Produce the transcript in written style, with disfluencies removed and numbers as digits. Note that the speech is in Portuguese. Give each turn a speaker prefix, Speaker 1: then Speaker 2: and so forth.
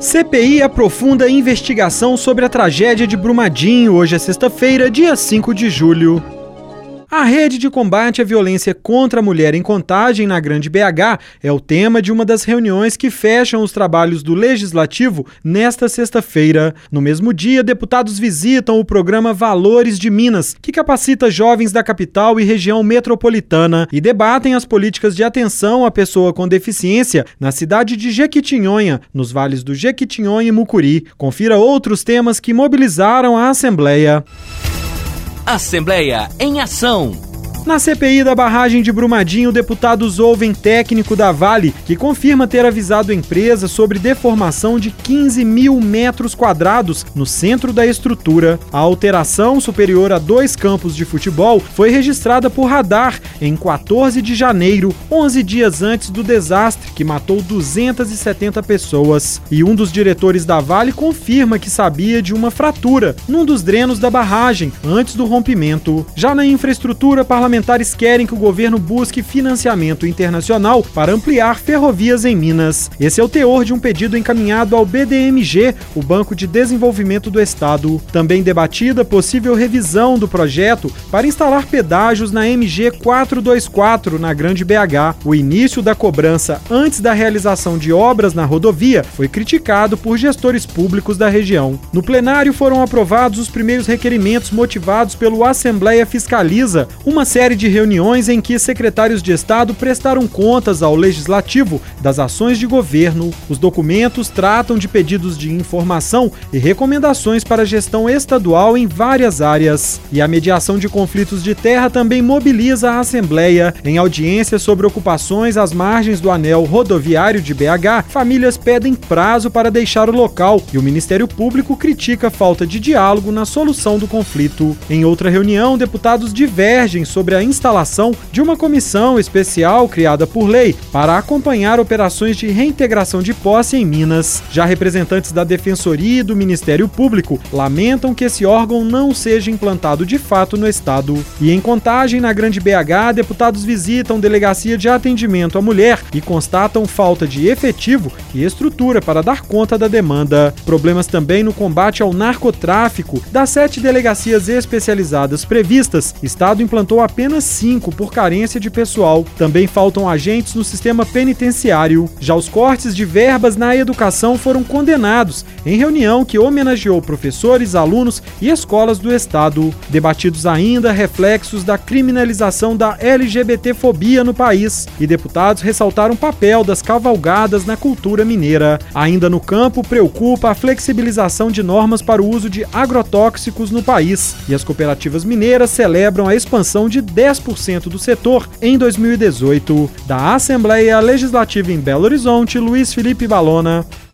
Speaker 1: CPI aprofunda a investigação sobre a tragédia de Brumadinho. Hoje é sexta-feira, dia 5 de julho. A rede de combate à violência contra a mulher em Contagem, na Grande BH, é o tema de uma das reuniões que fecham os trabalhos do Legislativo nesta sexta-feira. No mesmo dia, deputados visitam o programa Valores de Minas, que capacita jovens da capital e região metropolitana, e debatem as políticas de atenção à pessoa com deficiência na cidade de Jequitinhonha, nos vales do Jequitinhonha e Mucuri. Confira outros temas que mobilizaram a Assembleia.
Speaker 2: Assembleia em ação.
Speaker 1: Na CPI da barragem de Brumadinho, deputados ouvem técnico da Vale, que confirma ter avisado a empresa sobre deformação de 15 mil metros quadrados no centro da estrutura. A alteração, superior a 2 campos de futebol, foi registrada por radar em 14 de janeiro, 11 dias antes do desastre, que matou 270 pessoas. E um dos diretores da Vale confirma que sabia de uma fratura num dos drenos da barragem, antes do rompimento. Já na infraestrutura, parlamentares querem que o governo busque financiamento internacional para ampliar ferrovias em Minas. Esse é o teor de um pedido encaminhado ao BDMG, o Banco de Desenvolvimento do Estado. Também debatida possível revisão do projeto para instalar pedágios na MG 424, na Grande BH. O início da cobrança antes da realização de obras na rodovia foi criticado por gestores públicos da região. No plenário foram aprovados os primeiros requerimentos motivados pelo Assembleia Fiscaliza, uma série de reuniões em que secretários de Estado prestaram contas ao Legislativo das ações de governo. Os documentos tratam de pedidos de informação e recomendações para a gestão estadual em várias áreas. E a mediação de conflitos de terra também mobiliza a Assembleia. Em audiência sobre ocupações às margens do anel rodoviário de BH, famílias pedem prazo para deixar o local e o Ministério Público critica a falta de diálogo na solução do conflito. Em outra reunião, deputados divergem sobre a instalação de uma comissão especial criada por lei para acompanhar operações de reintegração de posse em Minas. Já representantes da Defensoria e do Ministério Público lamentam que esse órgão não seja implantado de fato no estado. E em Contagem, na Grande BH, deputados visitam Delegacia de Atendimento à Mulher e constatam falta de efetivo e estrutura para dar conta da demanda. Problemas também no combate ao narcotráfico. Das 7 delegacias especializadas previstas, o estado implantou apenas 5 por carência de pessoal. Também faltam agentes no sistema penitenciário. Já os cortes de verbas na educação foram condenados em reunião que homenageou professores, alunos e escolas do estado. Debatidos ainda reflexos da criminalização da LGBTfobia no país. E deputados ressaltaram o papel das cavalgadas na cultura mineira. Ainda no campo, preocupa a flexibilização de normas para o uso de agrotóxicos no país. E as cooperativas mineiras celebram a expansão de 10% do setor em 2018. Da Assembleia Legislativa em Belo Horizonte, Luiz Felipe Balona.